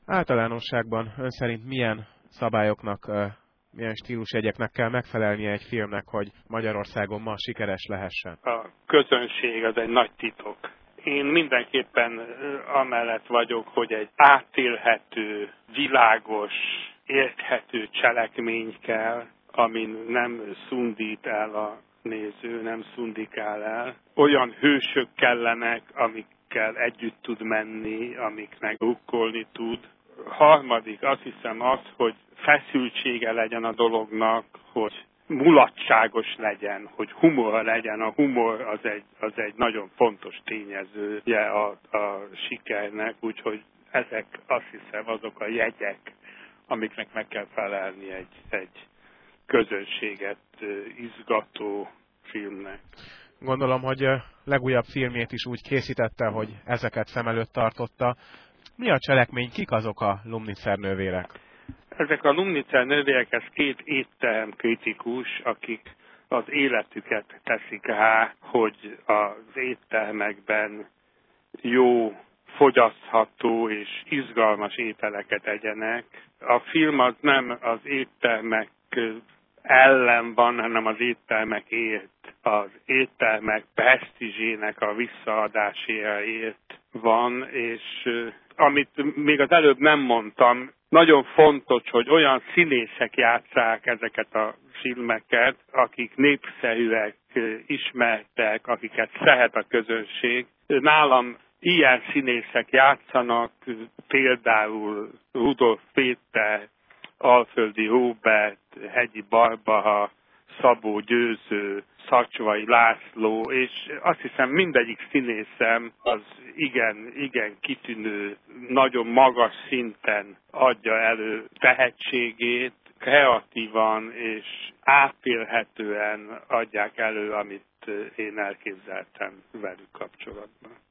Általánosságban ön szerint milyen szabályoknak, milyen stílusjegyeknek kell megfelelnie egy filmnek, hogy Magyarországon ma sikeres lehessen? A közönség az egy nagy titok. Én mindenképpen amellett vagyok, hogy egy átélhető, világos, érthető cselekmény kell, amin nem szundít el a néző, nem szundikál el. Olyan hősök kellenek, amikkel együtt tud menni, amiknek rukkolni tud. Harmadik, azt hiszem az, hogy feszültsége legyen a dolognak, hogy mulatságos legyen, hogy humor legyen. A humor az egy nagyon fontos tényezője a sikernek, úgyhogy ezek azt hiszem azok a jegyek, amiknek meg kell felelni egy közönséget izgató filmnek. Gondolom, hogy legújabb filmjét is úgy készítette, hogy ezeket szem előtt tartotta. Mi a cselekmény, kik azok a Lumnitzer nővérek? Ezek a Lumnitzer nővérek, ez két étterem kritikus, akik az életüket teszik rá, hogy az éttermekben jó, fogyasztható és izgalmas ételeket egyenek. A film az nem az éttermek ellen van, hanem az éttermekért, az éttermek presztízsének a visszaadásáért van, és amit még az előbb nem mondtam, nagyon fontos, hogy olyan színészek játsszák ezeket a filmeket, akik népszerűek, ismertek, akiket szeret a közönség. Nálam ilyen színészek játszanak, például Rudolf Péter, Alföldi Róbert, Hegyi Barbara, Szabó Győző, Szacsvai László, és azt hiszem mindegyik színészem az igen kitűnő, nagyon magas szinten adja elő tehetségét, kreatívan és átélhetően adják elő, amit én elképzeltem velük kapcsolatban.